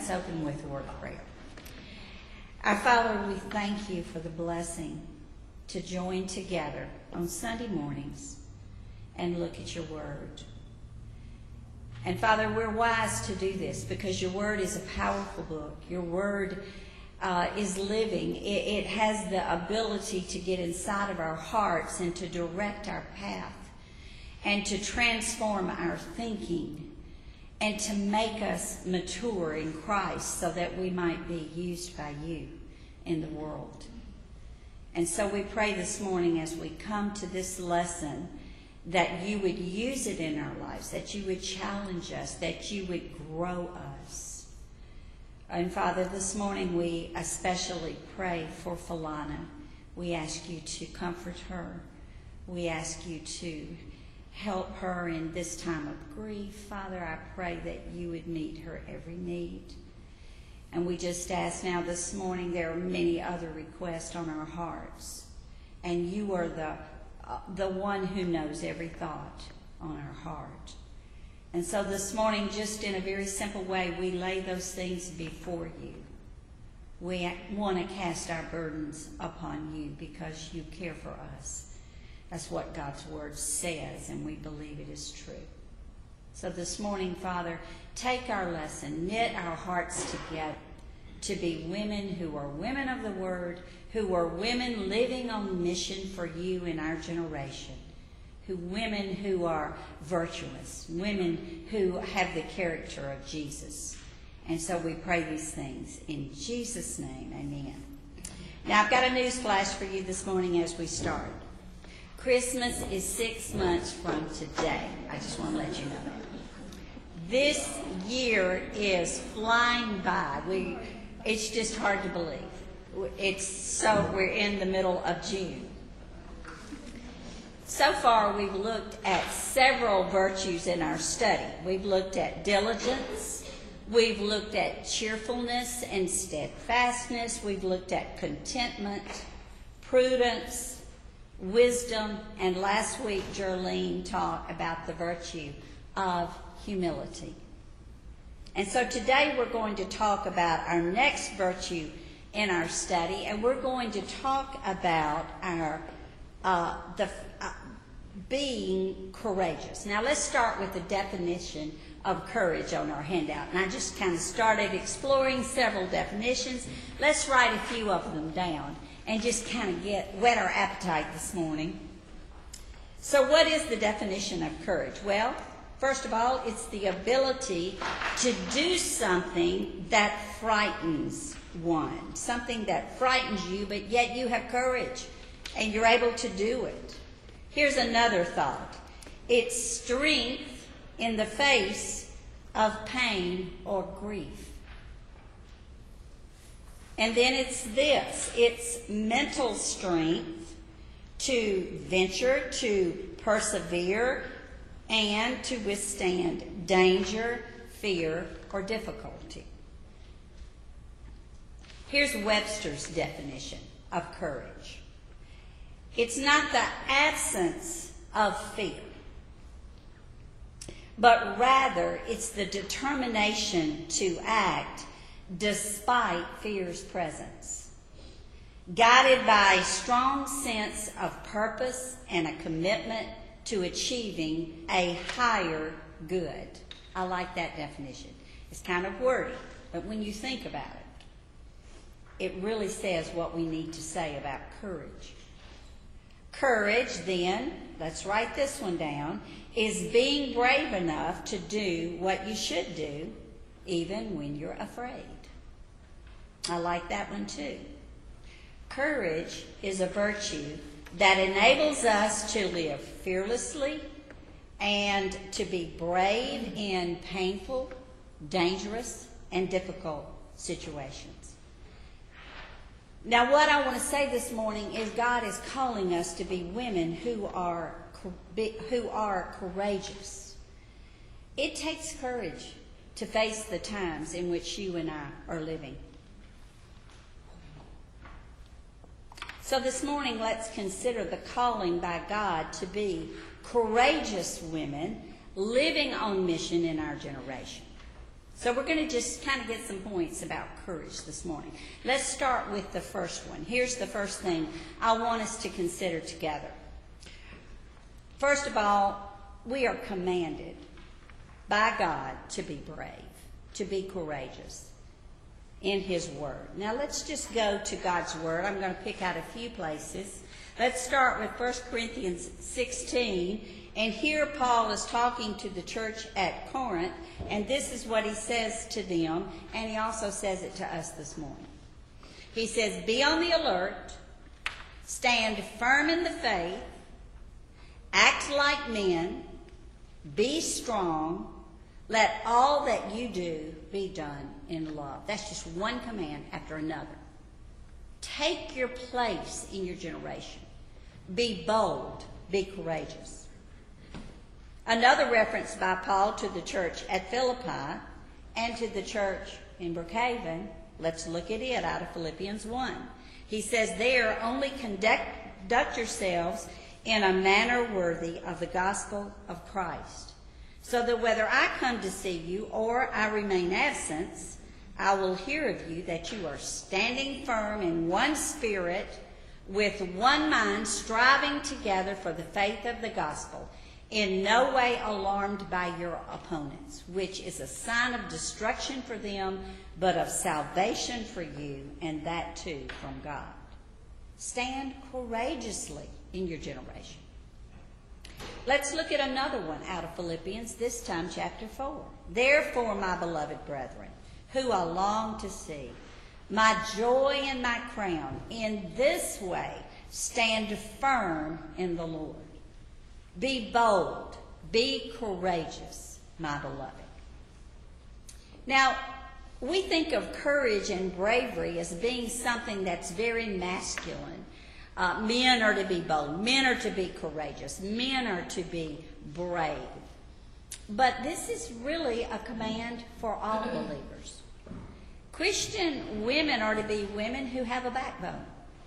let's open with a word of prayer. Our Father, we thank you for the blessing to join together on Sunday mornings and look at your word. And Father, we're wise to do this because your word is a powerful book. Your word is living. It has the ability to get inside of our hearts and to direct our path and to transform our thinking and to make us mature in Christ so that we might be used by you in the world. And so we pray this morning as we come to this lesson that you would use it in our lives, that you would challenge us, that you would grow us. And Father, this morning we especially pray for Philana. We ask you to comfort her. We ask you to help her in this time of grief. Father, I pray that you would meet her every need. And we just ask now this morning, there are many other requests on our hearts. And you are the one who knows every thought on our heart. And so this morning, just in a very simple way, we lay those things before you. We want to cast our burdens upon you because you care for us. That's what God's word says, and we believe it is true. So this morning, Father, take our lesson, knit our hearts together to be women who are women of the word, who are women living on mission for you in our generation, women who are virtuous, women who have the character of Jesus. And so we pray these things in Jesus' name, amen. Now I've got a news flash for you this morning as we start. Christmas is 6 months from today. I just want to let you know that. This year is flying by. It's just hard to believe. We're in the middle of June. So far, we've looked at several virtues in our study. We've looked at diligence. We've looked at cheerfulness and steadfastness. We've looked at contentment, prudence, wisdom, and last week, Jerlene talked about the virtue of humility. And so today we're going to talk about our next virtue in our study, and we're going to talk about our being courageous. Now let's start with the definition of courage on our handout. And I just kind of started exploring several definitions. Let's write a few of them down and just kind of whet our appetite this morning. So what is the definition of courage? Well, first of all, it's the ability to do something that frightens one. Something that frightens you, but yet you have courage and you're able to do it. Here's another thought. It's strength in the face of pain or grief. And then it's this. It's mental strength to venture, to persevere, and to withstand danger, fear, or difficulty. Here's Webster's definition of courage. It's not the absence of fear, but rather it's the determination to act despite fear's presence, guided by a strong sense of purpose and a commitment to achieving a higher good. I like that definition. It's kind of wordy, but when you think about it, it really says what we need to say about courage. Courage, then, let's write this one down, is being brave enough to do what you should do, even when you're afraid. I like that one too. Courage is a virtue that enables us to live fearlessly and to be brave in painful, dangerous, and difficult situations. Now, what I want to say this morning is God is calling us to be women who are courageous. It takes courage to face the times in which you and I are living. So this morning, let's consider the calling by God to be courageous women living on mission in our generation. So we're going to just kind of get some points about courage this morning. Let's start with the first one. Here's the first thing I want us to consider together. First of all, we are commanded by God to be brave, to be courageous in His Word. Now let's just go to God's Word. I'm going to pick out a few places. Let's start with 1 Corinthians 16. And here Paul is talking to the church at Corinth, and this is what he says to them, and he also says it to us this morning. He says, "Be on the alert, stand firm in the faith, act like men, be strong, let all that you do be done in love." That's just one command after another. Take your place in your generation. Be bold, be courageous. Another reference by Paul to the church at Philippi and to the church in Brookhaven, let's look at it out of Philippians 1. He says there, "Only conduct yourselves in a manner worthy of the gospel of Christ, so that whether I come to see you or I remain absent, I will hear of you that you are standing firm in one spirit, with one mind, striving together for the faith of the gospel, in no way alarmed by your opponents, which is a sign of destruction for them, but of salvation for you, and that too from God." Stand courageously in your generation. Let's look at another one out of Philippians, this time chapter 4. "Therefore, my beloved brethren, who I long to see, my joy and my crown, in this way stand firm in the Lord. Be bold, be courageous, my beloved." Now, we think of courage and bravery as being something that's very masculine. Men are to be bold. Men are to be courageous. Men are to be brave. But this is really a command for all believers. Christian women are to be women who have a backbone.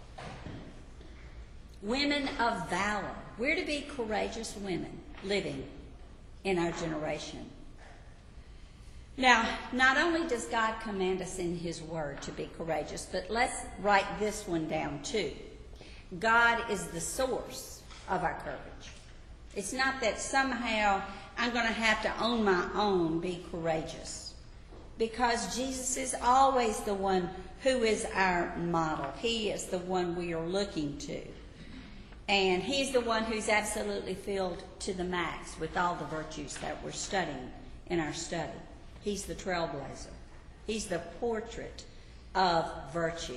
Women of valor. We're to be courageous women living in our generation. Now, not only does God command us in His Word to be courageous, but let's write this one down too. God is the source of our courage. It's not that somehow I'm going to have to on my own be courageous, because Jesus is always the one who is our model. He is the one we are looking to. And He's the one who's absolutely filled to the max with all the virtues that we're studying in our study. He's the trailblazer. He's the portrait of virtue.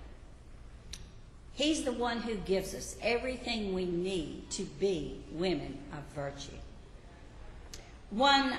He's the one who gives us everything we need to be women of virtue. One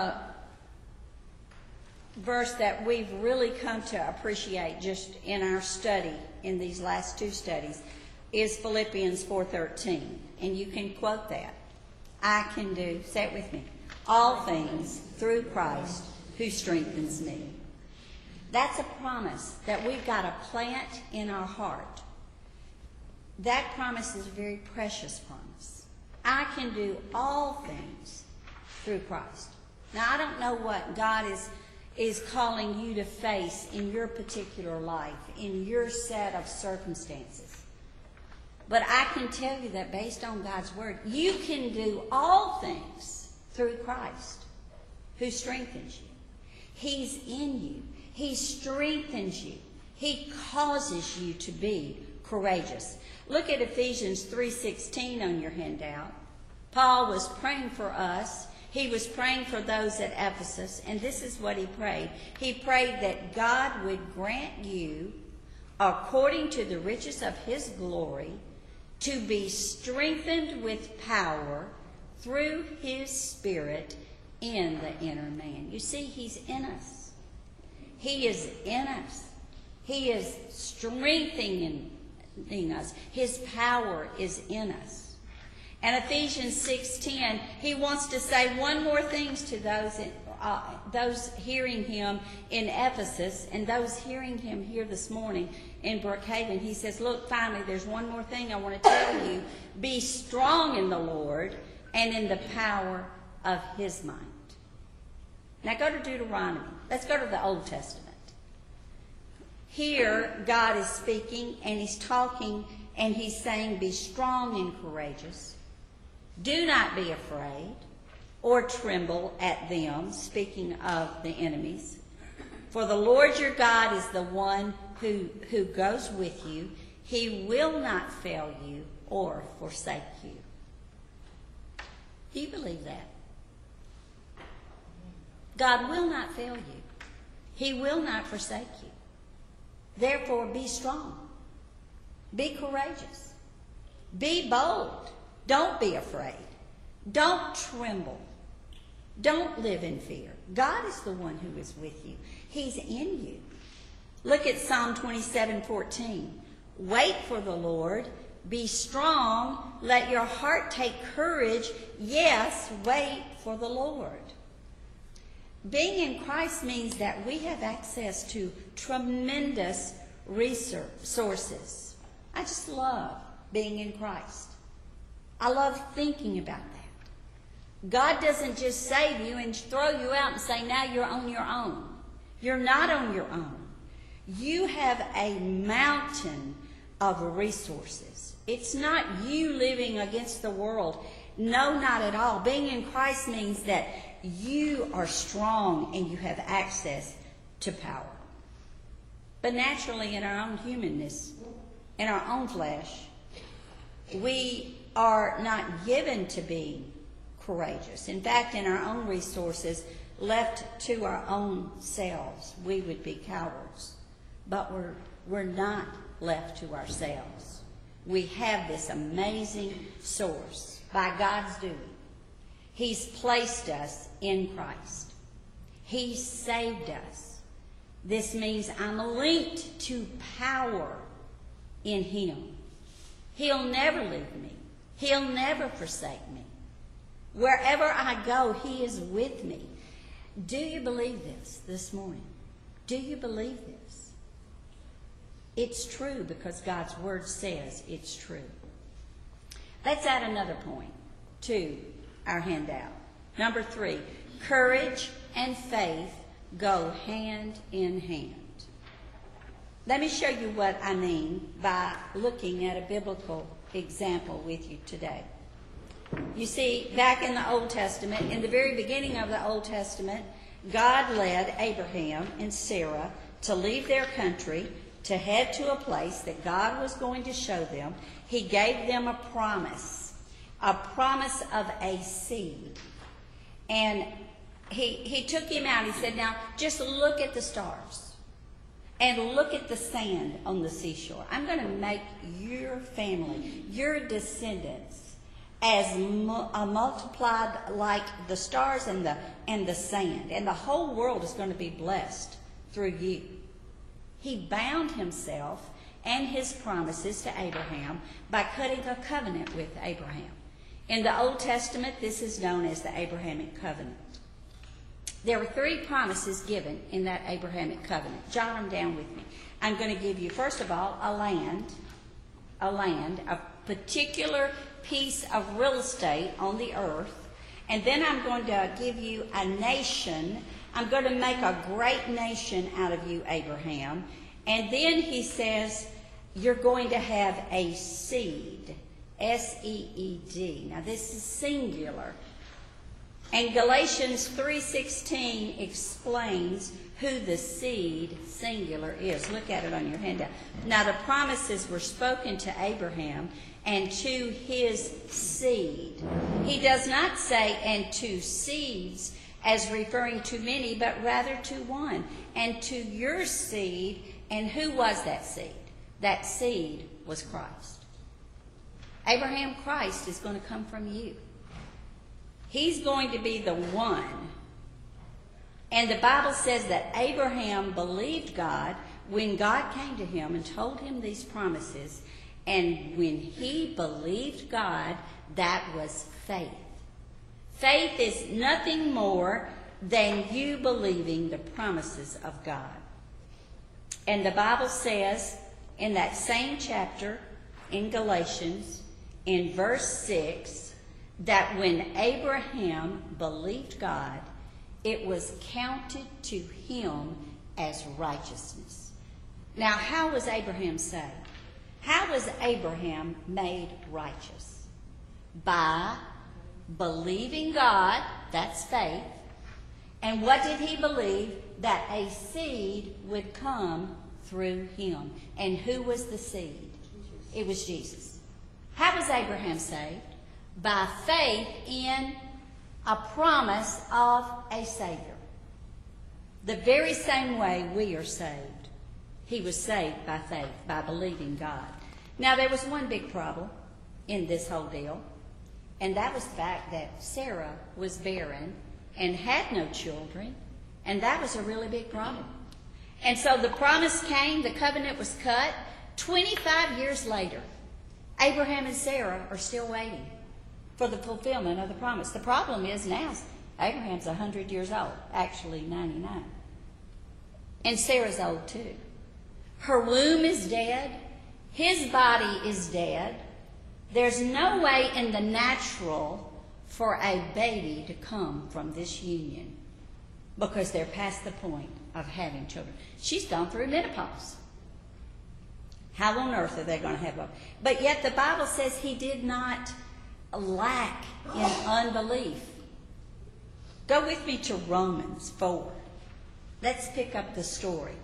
verse that we've really come to appreciate just in our study, in these last two studies, is Philippians 4:13. And you can quote that. I can do, say it with me, all things through Christ who strengthens me. That's a promise that we've got to plant in our heart. That promise is a very precious promise. I can do all things through Christ. Now, I don't know what God is calling you to face in your particular life, in your set of circumstances. But I can tell you that based on God's Word, you can do all things through Christ who strengthens you. He's in you. He strengthens you. He causes you to be courageous. Look at Ephesians 3:16 on your handout. Paul was praying for us. He was praying for those at Ephesus, and this is what he prayed. He prayed that God would grant you, according to the riches of His glory, to be strengthened with power through His Spirit in the inner man. You see, He's in us. He is in us. He is strengthening us. His power is in us. And Ephesians 6:10, he wants to say one more thing to those hearing him in Ephesus and those hearing him here this morning in Brookhaven. He says, look, finally, there's one more thing I want to tell you. Be strong in the Lord and in the power of His might. Now go to Deuteronomy. Let's go to the Old Testament. Here, God is speaking, and he's talking, and he's saying, be strong and courageous. Do not be afraid or tremble at them, speaking of the enemies. For the Lord your God is the one who goes with you. He will not fail you or forsake you. Do you believe that? God will not fail you. He will not forsake you. Therefore, be strong. Be courageous. Be bold. Don't be afraid. Don't tremble. Don't live in fear. God is the one who is with you. He's in you. Look at Psalm 27:14. Wait for the Lord. Be strong. Let your heart take courage. Yes, wait for the Lord. Being in Christ means that we have access to tremendous resources. I just love being in Christ. I love thinking about that. God doesn't just save you and throw you out and say, now you're on your own. You're not on your own. You have a mountain of resources. It's not you living against the world. No, not at all. Being in Christ means that you are strong and you have access to power. But naturally, in our own humanness, in our own flesh, we are not given to be courageous. In fact, in our own resources, left to our own selves, we would be cowards. But we're not left to ourselves. We have this amazing source by God's doing. He's placed us in Christ. He saved us. This means I'm linked to power in Him. He'll never leave me. He'll never forsake me. Wherever I go, He is with me. Do you believe this morning? Do you believe this? It's true because God's Word says it's true. Let's add another point to our handout. Number 3, courage and faith go hand in hand. Let me show you what I mean by looking at a biblical example with you today. You see, back in the Old Testament, in the very beginning of the Old Testament, God led Abraham and Sarah to leave their country, to head to a place that God was going to show them. He gave them a promise of a seed. And he took him out. He said, now, just look at the stars and look at the sand on the seashore. I'm going to make your family, your descendants, as multiplied like the stars and the sand. And the whole world is going to be blessed through you. He bound himself and his promises to Abraham by cutting a covenant with Abraham. In the Old Testament, this is known as the Abrahamic covenant. There were 3 promises given in that Abrahamic covenant. Jot them down with me. I'm going to give you, first of all, a land, a particular piece of real estate on the earth. And then I'm going to give you a nation. I'm going to make a great nation out of you, Abraham. And then he says, you're going to have a seed. S-E-E-D. Now this is singular. And Galatians 3:16 explains who the seed, singular, is. Look at it on your handout. Now the promises were spoken to Abraham and to his seed. He does not say, and to seeds, as referring to many, but rather to one. And to your seed. And who was that seed? That seed was Christ. Abraham, Christ is going to come from you. He's going to be the one. And the Bible says that Abraham believed God when God came to him and told him these promises. And when he believed God, that was faith. Faith is nothing more than you believing the promises of God. And the Bible says in that same chapter in Galatians, in verse 6, that when Abraham believed God, it was counted to him as righteousness. Now, how was Abraham saved? How was Abraham made righteous? By believing God, that's faith. And what did he believe? That a seed would come through him. And who was the seed? It was Jesus. How was Abraham saved? By faith in a promise of a Savior. The very same way we are saved. He was saved by faith, by believing God. Now, there was one big problem in this whole deal, and that was the fact that Sarah was barren and had no children, and that was a really big problem. And so the promise came, the covenant was cut. 25 years later, Abraham and Sarah are still waiting for the fulfillment of the promise. The problem is now Abraham's 100 years old, actually 99. And Sarah's old too. Her womb is dead. His body is dead. There's no way in the natural for a baby to come from this union because they're past the point of having children. She's gone through menopause. How on earth are they going to have a... But yet the Bible says he did not lack in unbelief. Go with me to Romans 4. Let's pick up the story.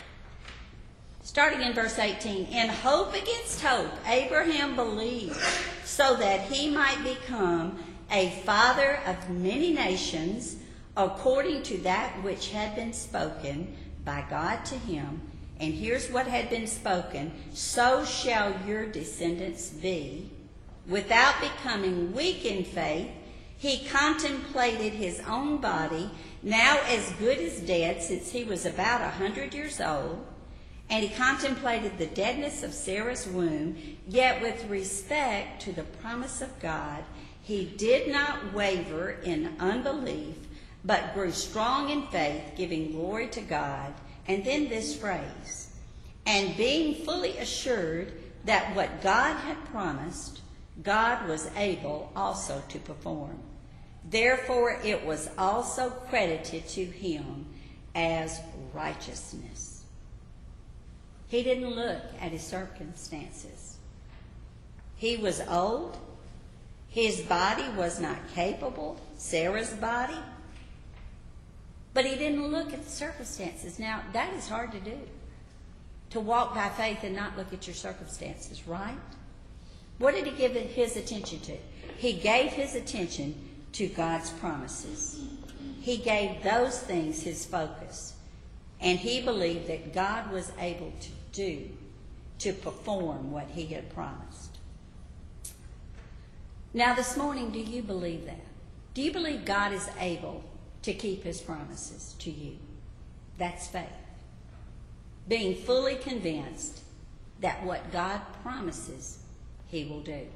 Starting in verse 18. In hope against hope, Abraham believed so that he might become a father of many nations according to that which had been spoken by God to him. And here's what had been spoken. So shall your descendants be. Without becoming weak in faith, he contemplated his own body, now as good as dead, since he was about 100 years old. And he contemplated the deadness of Sarah's womb, yet with respect to the promise of God, he did not waver in unbelief, but grew strong in faith, giving glory to God. And then this phrase, and being fully assured that what God had promised, God was able also to perform. Therefore it was also credited to him as righteousness. He didn't look at his circumstances. He was old. His body was not capable, Sarah's body. But he didn't look at the circumstances. Now, that is hard to do. To walk by faith and not look at your circumstances, right? What did he give his attention to? He gave his attention to God's promises. He gave those things his focus. And he believed that God was able to perform what he had promised. Now this morning, do you believe that? Do you believe God is able to keep his promises to you? That's faith. Being fully convinced that what God promises, he will do.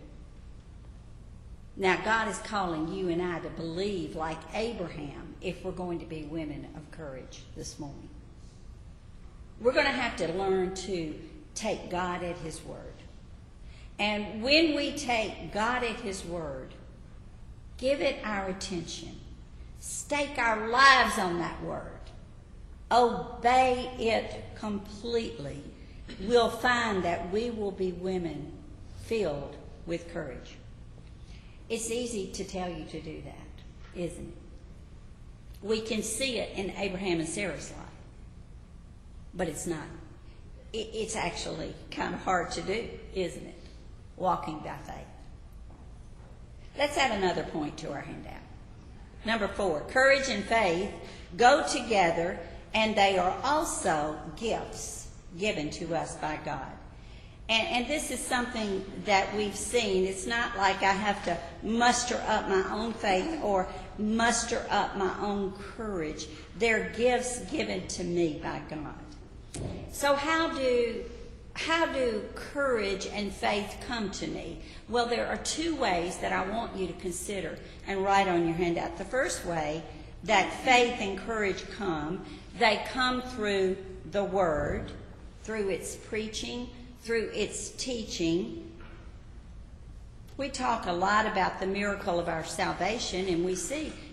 Now God is calling you and I to believe like Abraham if we're going to be women of courage this morning. We're going to have to learn to take God at his word. And when we take God at his word, give it our attention. Stake our lives on that word. Obey it completely. We'll find that we will be women filled with courage. It's easy to tell you to do that, isn't it? We can see it in Abraham and Sarah's life. But it's not. It's actually kind of hard to do, isn't it? Walking by faith. Let's add another point to our handout. Number 4, courage and faith go together, and they are also gifts given to us by God. And this is something that we've seen. It's not like I have to muster up my own faith or muster up my own courage. They're gifts given to me by God. So how do courage and faith come to me? Well, there are 2 ways that I want you to consider and write on your handout. The first way that faith and courage come, they come through the Word, through its preaching, through its teaching. We talk a lot about the miracle of our salvation, and we see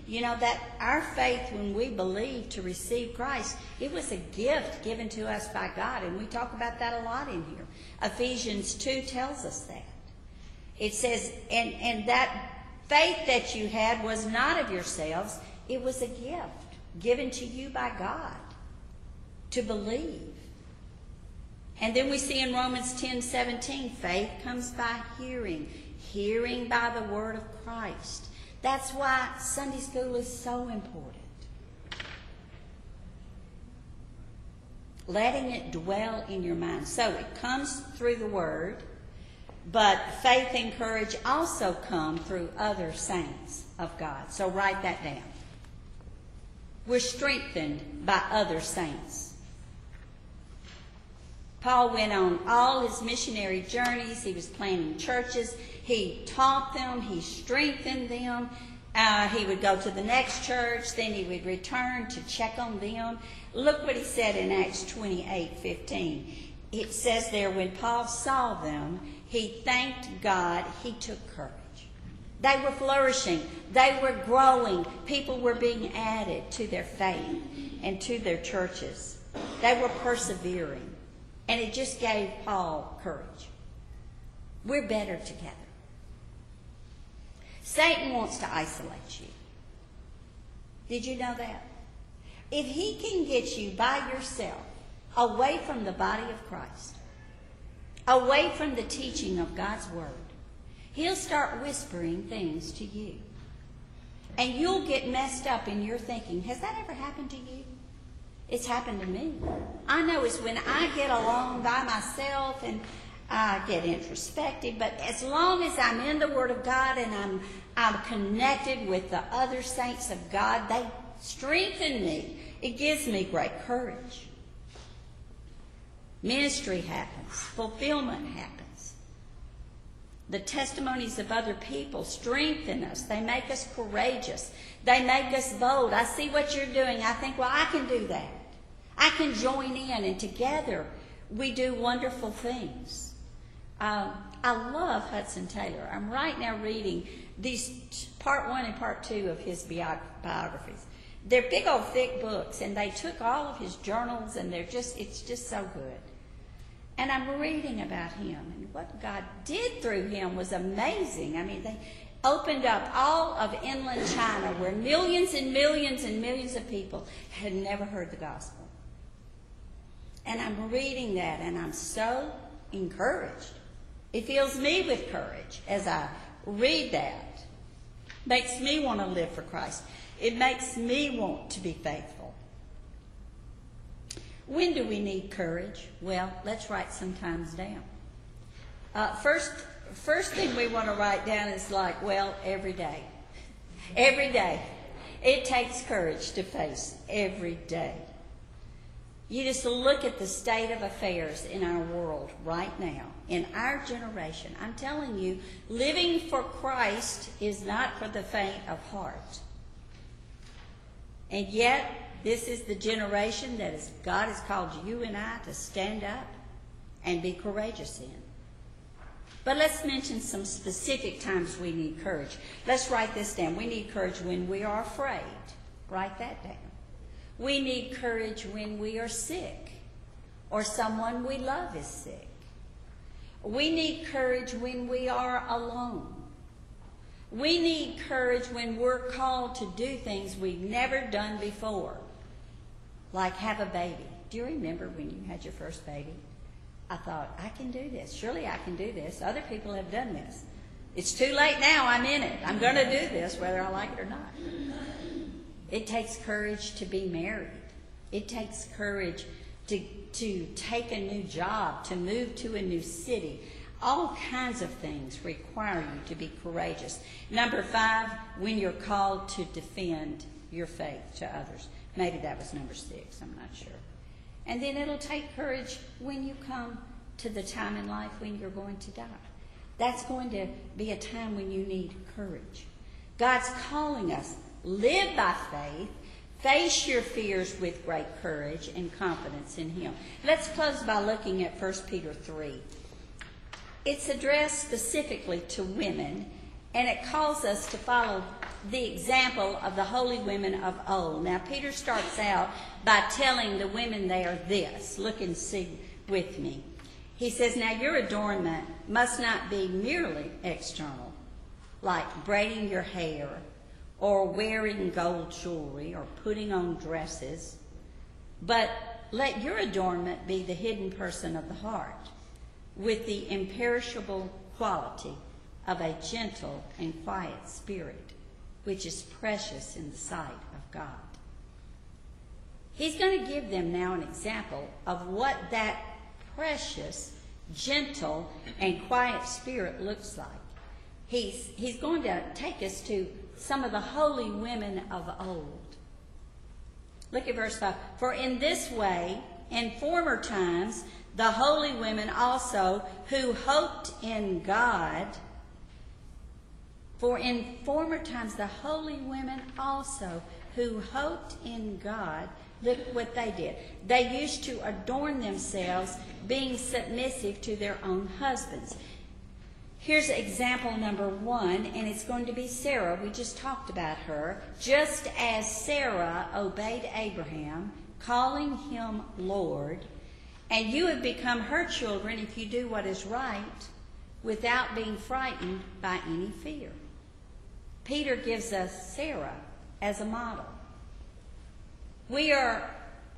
You know, that our faith when we believe to receive Christ, it was a gift given to us by God. And we talk about that a lot in here. Ephesians 2 tells us that. It says, and that faith that you had was not of yourselves. It was a gift given to you by God to believe. And then we see in Romans 10:17, faith comes by hearing, hearing by the word of Christ. That's why Sunday school is so important. Letting it dwell in your mind. So it comes through the word, but faith and courage also come through other saints of God. So write that down. We're strengthened by other saints. Paul went on all his missionary journeys. He was planting churches. He taught them. He strengthened them. He would go to the next church. Then he would return to check on them. Look what he said in Acts 28:15. It says there, when Paul saw them, he thanked God. He took courage. They were flourishing. They were growing. People were being added to their faith and to their churches. They were persevering. And it just gave Paul courage. We're better together. Satan wants to isolate you. Did you know that? If he can get you by yourself, away from the body of Christ, away from the teaching of God's word, he'll start whispering things to you. And you'll get messed up in your thinking. Has that ever happened to you? It's happened to me. I know it's when I get alone by myself and I get introspective, but as long as I'm in the Word of God and I'm connected with the other saints of God, they strengthen me. It gives me great courage. Ministry happens. Fulfillment happens. The testimonies of other people strengthen us. They make us courageous. They make us bold. I see what you're doing. I think, well, I can do that. I can join in, and together we do wonderful things. I love Hudson Taylor. I'm right now reading these part 1 and part 2 of his biographies. They're big old thick books, and they took all of his journals, and it's just so good. And I'm reading about him, and what God did through him was amazing. I mean, they opened up all of inland China where millions and millions and millions of people had never heard the gospel. And I'm reading that, and I'm so encouraged. It fills me with courage as I read that. Makes me want to live for Christ. It makes me want to be faithful. When do we need courage? Well, let's write some times down. First thing we want to write down is every day. Every day. It takes courage to face every day. You just look at the state of affairs in our world right now, in our generation. I'm telling you, living for Christ is not for the faint of heart. And yet, this is the generation that God has called you and I to stand up and be courageous in. But let's mention some specific times we need courage. Let's write this down. We need courage when we are afraid. Write that down. We need courage when we are sick or someone we love is sick. We need courage when we are alone. We need courage when we're called to do things we've never done before, like have a baby. Do you remember when you had your first baby? I thought, I can do this. Surely I can do this. Other people have done this. It's too late now. I'm in it. I'm going to do this whether I like it or not. It takes courage to be married. It takes courage to take a new job, to move to a new city. All kinds of things require you to be courageous. Number 5, when you're called to defend your faith to others. Maybe that was number 6. I'm not sure. And then it'll take courage when you come to the time in life when you're going to die. That's going to be a time when you need courage. God's calling us. Live by faith. Face your fears with great courage and confidence in Him. Let's close by looking at 1 Peter 3. It's addressed specifically to women, and it calls us to follow the example of the holy women of old. Now, Peter starts out by telling the women there this. Look and see with me. He says, now your adornment must not be merely external, like braiding your hair or wearing gold jewelry or putting on dresses, but let your adornment be the hidden person of the heart, with the imperishable quality of a gentle and quiet spirit, which is precious in the sight of God. He's going to give them now an example of what that precious, gentle, and quiet spirit looks like. He's going to take us to some of the holy women of old. Look at verse 5. For in this way, in former times, the holy women also who hoped in God. For in former times, the holy women also who hoped in God, look what they did. They used to adorn themselves, being submissive to their own husbands. Here's example number 1, and it's going to be Sarah. We just talked about her. Just as Sarah obeyed Abraham, calling him Lord, and you have become her children if you do what is right, without being frightened by any fear. Peter gives us Sarah as a model. We are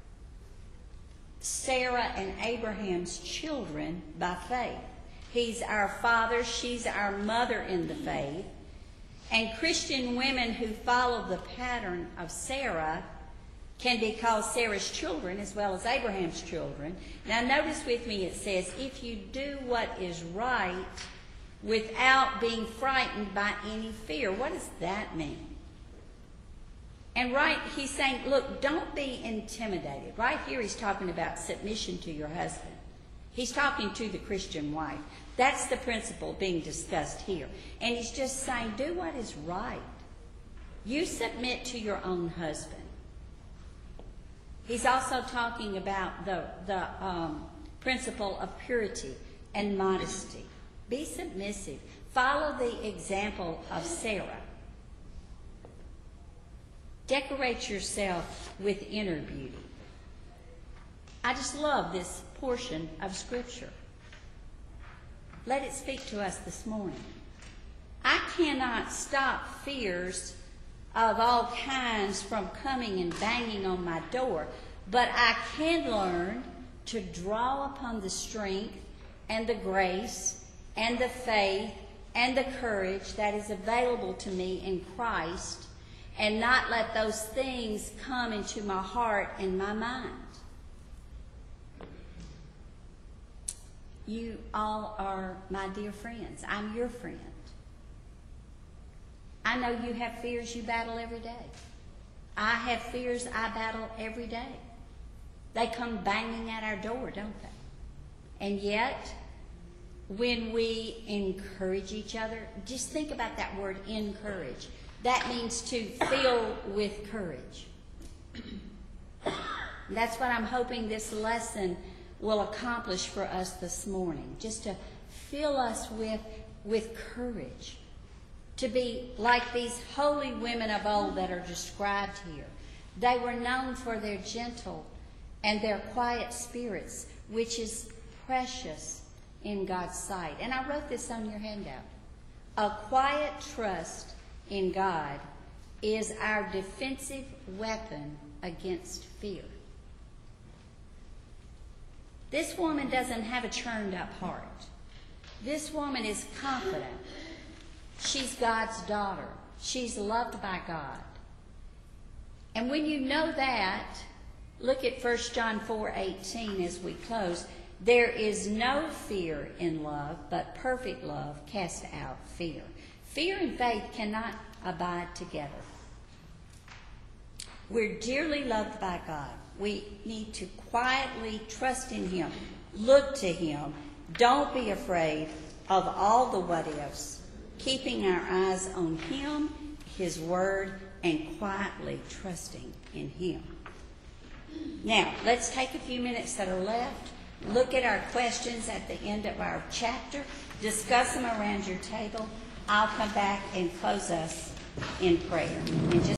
Sarah and Abraham's children by faith. He's our father, she's our mother in the faith. And Christian women who follow the pattern of Sarah can be called Sarah's children as well as Abraham's children. Now notice with me it says, if you do what is right without being frightened by any fear. What does that mean? And right, he's saying, look, don't be intimidated. Right here he's talking about submission to your husband. He's talking to the Christian wife. That's the principle being discussed here. And he's just saying, do what is right. You submit to your own husband. He's also talking about the principle of purity and modesty. Be submissive. Follow the example of Sarah. Decorate yourself with inner beauty. I just love this portion of Scripture. Let it speak to us this morning. I cannot stop fears of all kinds from coming and banging on my door, but I can learn to draw upon the strength and the grace and the faith and the courage that is available to me in Christ, and not let those things come into my heart and my mind. You all are my dear friends. I'm your friend. I know you have fears you battle every day. I have fears I battle every day. They come banging at our door, don't they? And yet, when we encourage each other, just think about that word, encourage. That means to fill with courage. That's what I'm hoping this lesson will accomplish for us this morning. Just to fill us with courage. To be like these holy women of old that are described here. They were known for their gentle and their quiet spirits, which is precious in God's sight. And I wrote this on your handout. A quiet trust in God is our defensive weapon against fear. This woman doesn't have a churned up heart. This woman is confident. She's God's daughter. She's loved by God. And when you know that, look at 1 John 4:18 as we close. There is no fear in love, but perfect love casts out fear. Fear and faith cannot abide together. We're dearly loved by God. We need to quietly trust in Him. Look to Him. Don't be afraid of all the what ifs. Keeping our eyes on Him, His Word, and quietly trusting in Him. Now, let's take a few minutes that are left. Look at our questions at the end of our chapter. Discuss them around your table. I'll come back and close us in prayer. And just